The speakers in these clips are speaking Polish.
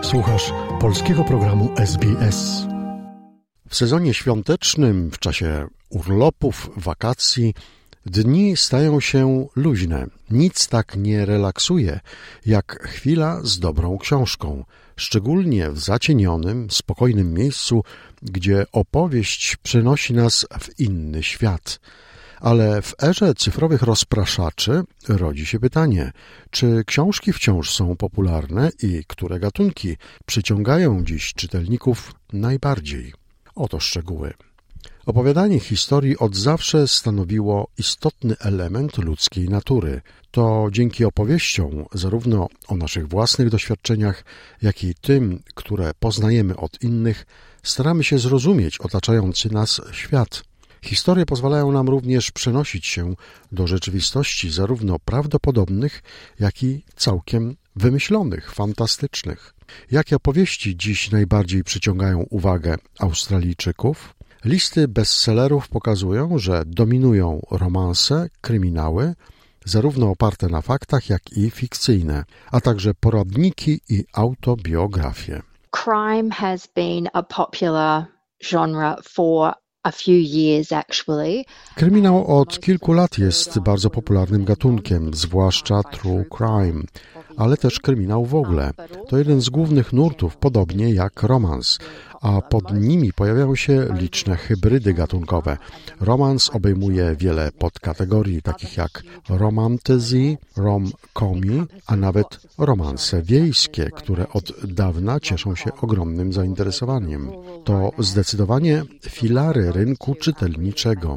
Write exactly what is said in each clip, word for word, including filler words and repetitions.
Słuchasz polskiego programu S B S. W sezonie świątecznym, w czasie urlopów, wakacji, dni stają się luźne. Nic tak nie relaksuje, jak chwila z dobrą książką, szczególnie w zacienionym, spokojnym miejscu, gdzie opowieść przenosi nas w inny świat. Ale w erze cyfrowych rozpraszaczy rodzi się pytanie, czy książki wciąż są popularne i które gatunki przyciągają dziś czytelników najbardziej? Oto szczegóły. Opowiadanie historii od zawsze stanowiło istotny element ludzkiej natury. To dzięki opowieściom, zarówno o naszych własnych doświadczeniach, jak i tym, które poznajemy od innych, staramy się zrozumieć otaczający nas świat. Historie pozwalają nam również przenosić się do rzeczywistości zarówno prawdopodobnych, jak i całkiem wymyślonych, fantastycznych. Jakie opowieści dziś najbardziej przyciągają uwagę Australijczyków? Listy bestsellerów pokazują, że dominują romanse, kryminały, zarówno oparte na faktach, jak i fikcyjne, a także poradniki i autobiografie. Crime has been a popular genre for a few years actually. Kryminał od kilku lat jest bardzo popularnym gatunkiem, zwłaszcza true crime, ale też kryminał w ogóle. To jeden z głównych nurtów, podobnie jak romans, a pod nimi pojawiają się liczne hybrydy gatunkowe. Romans obejmuje wiele podkategorii, takich jak romantasy, rom-comy, a nawet romanse wiejskie, które od dawna cieszą się ogromnym zainteresowaniem. To zdecydowanie filary rynku czytelniczego.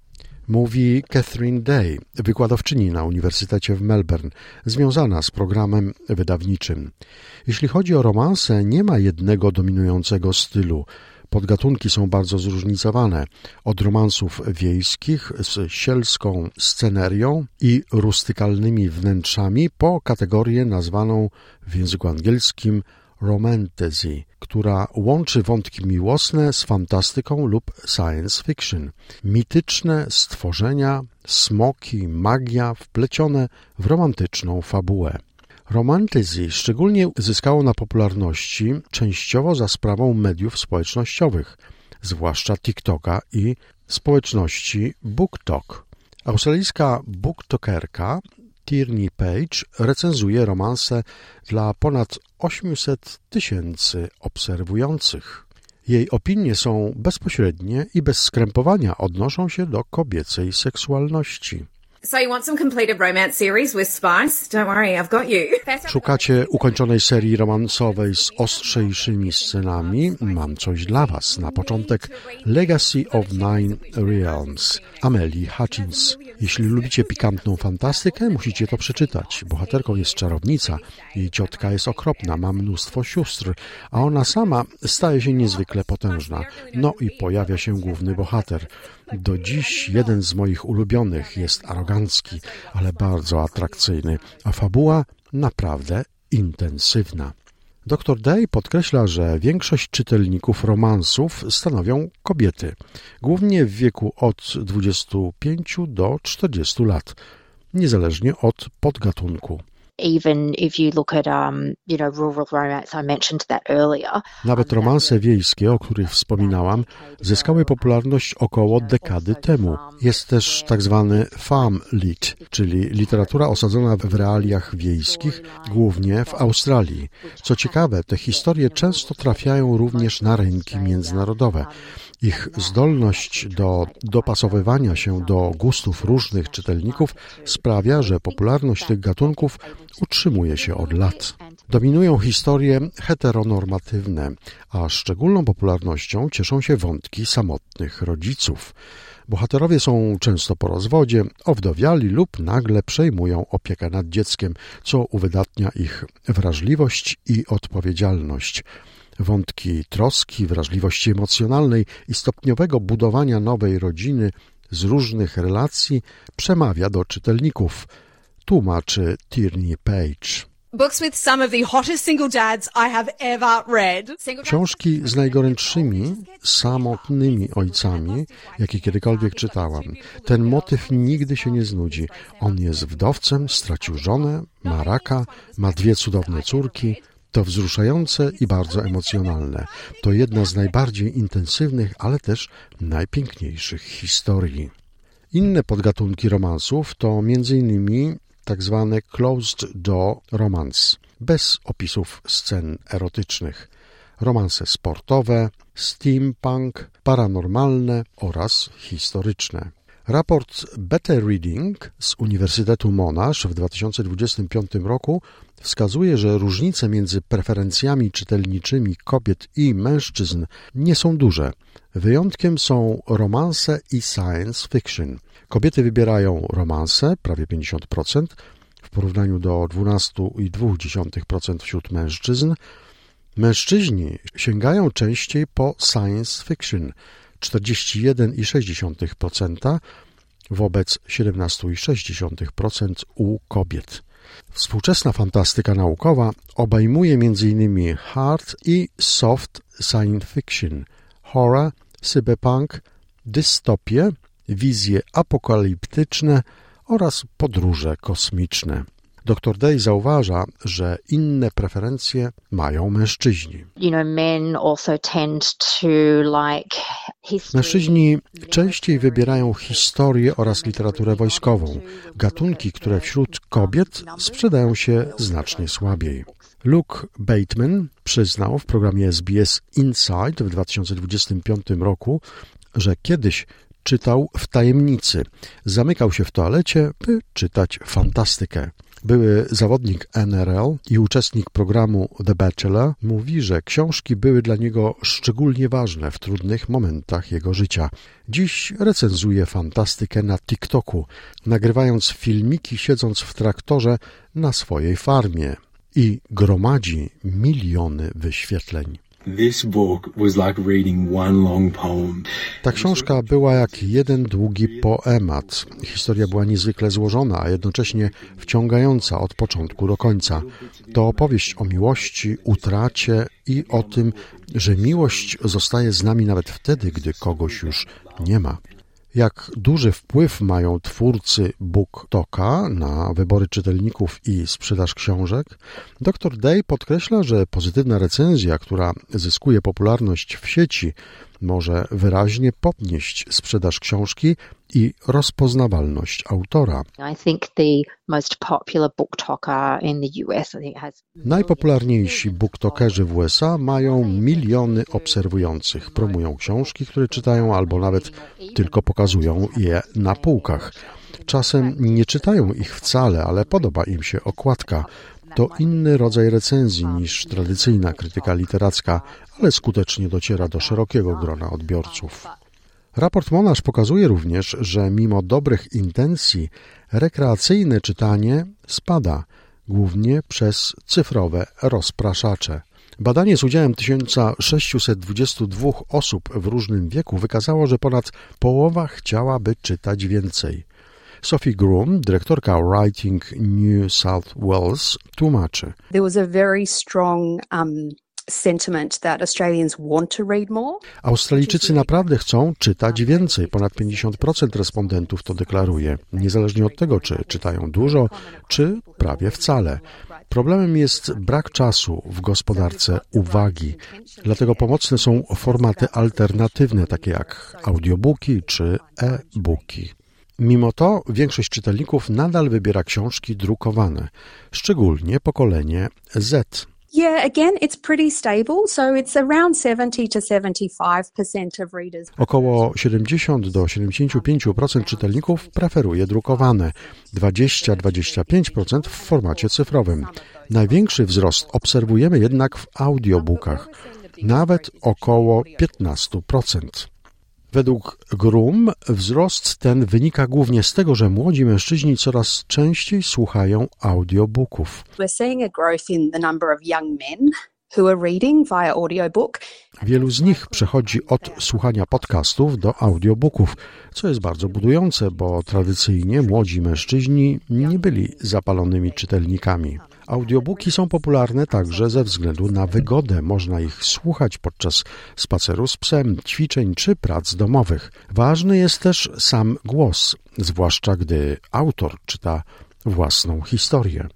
Mówi Catherine Day, wykładowczyni na Uniwersytecie w Melbourne, związana z programem wydawniczym. Jeśli chodzi o romanse, nie ma jednego dominującego stylu. Podgatunki są bardzo zróżnicowane, od romansów wiejskich z sielską scenerią i rustykalnymi wnętrzami po kategorię nazwaną w języku angielskim romantasy, która łączy wątki miłosne z fantastyką lub science fiction. Mityczne stworzenia, smoki, magia wplecione w romantyczną fabułę. Romantasy szczególnie zyskało na popularności częściowo za sprawą mediów społecznościowych, zwłaszcza TikToka i społeczności BookTok. Australijska booktokerka Tierney Page recenzuje romanse dla ponad osiemset tysięcy obserwujących. Jej opinie są bezpośrednie i bez skrępowania odnoszą się do kobiecej seksualności. So you want some completed romance series with spice? Don't worry, I've got you. Szukacie ukończonej serii romansowej z ostrzejszymi scenami? Mam coś dla Was. Na początek Legacy of Nine Realms, Amelie Hutchins. Jeśli lubicie pikantną fantastykę, musicie to przeczytać. Bohaterką jest czarownica, jej ciotka jest okropna, ma mnóstwo sióstr, a ona sama staje się niezwykle potężna. No i pojawia się główny bohater. Do dziś jeden z moich ulubionych, jest arogancki, ale bardzo atrakcyjny, a fabuła naprawdę intensywna. doktor Day podkreśla, że większość czytelników romansów stanowią kobiety, głównie w wieku od dwudziestu pięciu do czterdziestu lat, niezależnie od podgatunku. Even if you look at, um, you know, rural romance, I mentioned that earlier. Nawet romanse wiejskie, o których wspominałam, zyskały popularność około dekady temu. Jest też tak zwany farm lit, czyli literatura osadzona w realiach wiejskich, głównie w Australii. Co ciekawe, te historie często trafiają również na rynki międzynarodowe. Ich zdolność do dopasowywania się do gustów różnych czytelników sprawia, że popularność tych gatunków utrzymuje się od lat. Dominują historie heteronormatywne, a szczególną popularnością cieszą się wątki samotnych rodziców. Bohaterowie są często po rozwodzie, owdowiali lub nagle przejmują opiekę nad dzieckiem, co uwydatnia ich wrażliwość i odpowiedzialność. Wątki troski, wrażliwości emocjonalnej i stopniowego budowania nowej rodziny z różnych relacji przemawia do czytelników, tłumaczy Tierney Page. Books with some of the hottest single dads I have ever read. Książki z najgorętszymi, samotnymi ojcami, jakie kiedykolwiek czytałam. Ten motyw nigdy się nie znudzi. On jest wdowcem, stracił żonę, ma raka, ma dwie cudowne córki. To wzruszające i bardzo emocjonalne. To jedna z najbardziej intensywnych, ale też najpiękniejszych historii. Inne podgatunki romansów to między innymi tak zwane closed door romance, bez opisów scen erotycznych, romanse sportowe, steampunk, paranormalne oraz historyczne. Raport Better Reading z Uniwersytetu Monash w dwa tysiące dwudziestym piątym roku wskazuje, że różnice między preferencjami czytelniczymi kobiet i mężczyzn nie są duże. Wyjątkiem są romanse i science fiction. Kobiety wybierają romanse, prawie pięćdziesiąt procent, w porównaniu do dwanaście przecinek dwa procent wśród mężczyzn. Mężczyźni sięgają częściej po science fiction, czterdzieści jeden przecinek sześć procent wobec siedemnaście przecinek sześć procent u kobiet. Współczesna fantastyka naukowa obejmuje m.in. hard i soft science fiction, horror, cyberpunk, dystopię, wizje apokaliptyczne oraz podróże kosmiczne. doktor Day zauważa, że inne preferencje mają mężczyźni. You know, men also tend to like history. Mężczyźni częściej wybierają historię oraz literaturę wojskową, gatunki, które wśród kobiet sprzedają się znacznie słabiej. Luke Bateman przyznał w programie S B S Inside w dwa tysiące dwudziestym piątym roku, że kiedyś czytał w tajemnicy. Zamykał się w toalecie, by czytać fantastykę. Były zawodnik N R L i uczestnik programu The Bachelor mówi, że książki były dla niego szczególnie ważne w trudnych momentach jego życia. Dziś recenzuje fantastykę na TikToku, nagrywając filmiki siedząc w traktorze na swojej farmie i gromadzi miliony wyświetleń. This book was like reading one long poem. Ta książka była jak jeden długi poemat. Historia była niezwykle złożona, a jednocześnie wciągająca od początku do końca. To opowieść o miłości, utracie i o tym, że miłość zostaje z nami nawet wtedy, gdy kogoś już nie ma. Jak duży wpływ mają twórcy BookToka na wybory czytelników i sprzedaż książek, doktor Day podkreśla, że pozytywna recenzja, która zyskuje popularność w sieci, może wyraźnie podnieść sprzedaż książki i rozpoznawalność autora. Najpopularniejsi booktokerzy w U S A mają miliony obserwujących, promują książki, które czytają, albo nawet tylko pokazują je na półkach. Czasem nie czytają ich wcale, ale podoba im się okładka. To inny rodzaj recenzji niż tradycyjna krytyka literacka, ale skutecznie dociera do szerokiego grona odbiorców. Raport Monash pokazuje również, że mimo dobrych intencji rekreacyjne czytanie spada, głównie przez cyfrowe rozpraszacze. Badanie z udziałem tysiąc sześćset dwadzieścia dwa osób w różnym wieku wykazało, że ponad połowa chciałaby czytać więcej. Sophie Groom, dyrektorka Writing New South Wales, tłumaczy. There was a very strong um, sentiment that Australians want to read more. Australijczycy naprawdę chcą czytać więcej. Ponad pięćdziesiąt procent respondentów to deklaruje, niezależnie od tego, czy czytają dużo, czy prawie wcale. Problemem jest brak czasu w gospodarce uwagi. Dlatego pomocne są formaty alternatywne, takie jak audiobooki czy e-booki. Mimo to większość czytelników nadal wybiera książki drukowane, szczególnie pokolenie Z. Yeah, again, it's pretty stable, so it's around seventy to seventy-five percent of readers. Około siedemdziesiąt do siedemdziesięciu pięciu procent czytelników preferuje drukowane, dwadzieścia do dwudziestu pięciu procent w formacie cyfrowym. Największy wzrost obserwujemy jednak w audiobookach, nawet około piętnaście procent. Według Groom wzrost ten wynika głównie z tego, że młodzi mężczyźni coraz częściej słuchają audiobooków. We're seeing a growth in the number of young men who are reading via audiobook. Wielu z nich przechodzi od słuchania podcastów do audiobooków, co jest bardzo budujące, bo tradycyjnie młodzi mężczyźni nie byli zapalonymi czytelnikami. Audiobooki są popularne także ze względu na wygodę. Można ich słuchać podczas spaceru z psem, ćwiczeń czy prac domowych. Ważny jest też sam głos, zwłaszcza gdy autor czyta własną historię.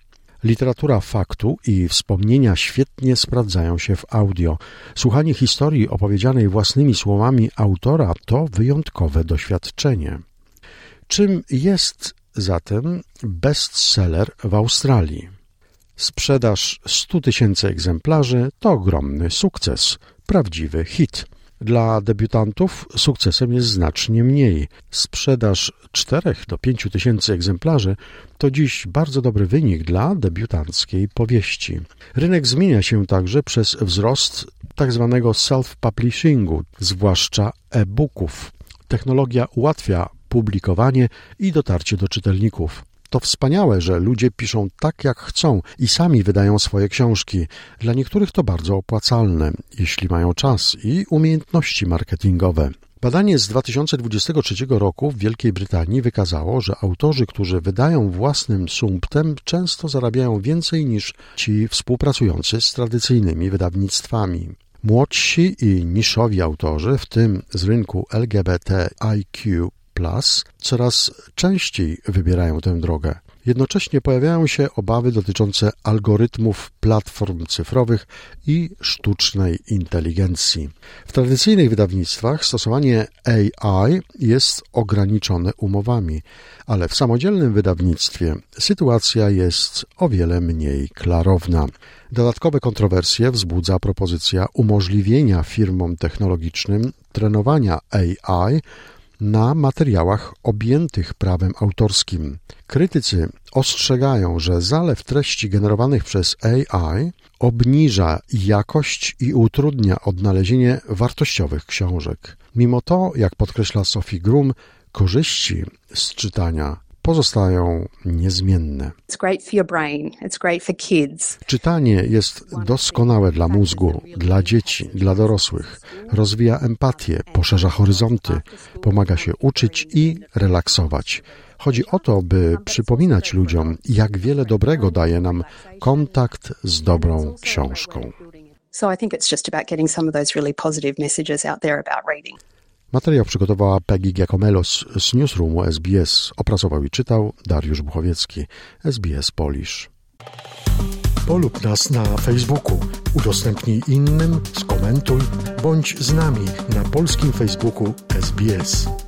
Literatura faktu i wspomnienia świetnie sprawdzają się w audio. Słuchanie historii opowiedzianej własnymi słowami autora to wyjątkowe doświadczenie. Czym jest zatem bestseller w Australii? Sprzedaż stu tysięcy egzemplarzy to ogromny sukces, prawdziwy hit. Dla debiutantów sukcesem jest znacznie mniej. Sprzedaż czterech do pięciu tysięcy egzemplarzy to dziś bardzo dobry wynik dla debiutanckiej powieści. Rynek zmienia się także przez wzrost tzw. self-publishingu, zwłaszcza e-booków. Technologia ułatwia publikowanie i dotarcie do czytelników. To wspaniałe, że ludzie piszą tak, jak chcą i sami wydają swoje książki. Dla niektórych to bardzo opłacalne, jeśli mają czas i umiejętności marketingowe. Badanie z dwa tysiące dwudziestego trzeciego roku w Wielkiej Brytanii wykazało, że autorzy, którzy wydają własnym sumptem, często zarabiają więcej niż ci współpracujący z tradycyjnymi wydawnictwami. Młodsi i niszowi autorzy, w tym z rynku L G B T I Q plus, coraz częściej wybierają tę drogę. Jednocześnie pojawiają się obawy dotyczące algorytmów platform cyfrowych i sztucznej inteligencji. W tradycyjnych wydawnictwach stosowanie A I jest ograniczone umowami, ale w samodzielnym wydawnictwie sytuacja jest o wiele mniej klarowna. Dodatkowe kontrowersje wzbudza propozycja umożliwienia firmom technologicznym trenowania A I na materiałach objętych prawem autorskim. Krytycy ostrzegają, że zalew treści generowanych przez A I obniża jakość i utrudnia odnalezienie wartościowych książek. Mimo to, jak podkreśla Sophie Grum, korzyści z czytania pozostają niezmienne. Czytanie jest doskonałe dla mózgu, dla dzieci, dla dorosłych. Rozwija empatię, poszerza horyzonty, pomaga się uczyć i relaksować. Chodzi o to, by przypominać ludziom, jak wiele dobrego daje nam kontakt z dobrą książką. Materiał przygotowała Peggy Giacomelos z Newsroomu S B S. Opracował i czytał Dariusz Buchowiecki, S B S Polish. Polub nas na Facebooku, udostępnij innym, skomentuj, bądź z nami na polskim Facebooku S B S.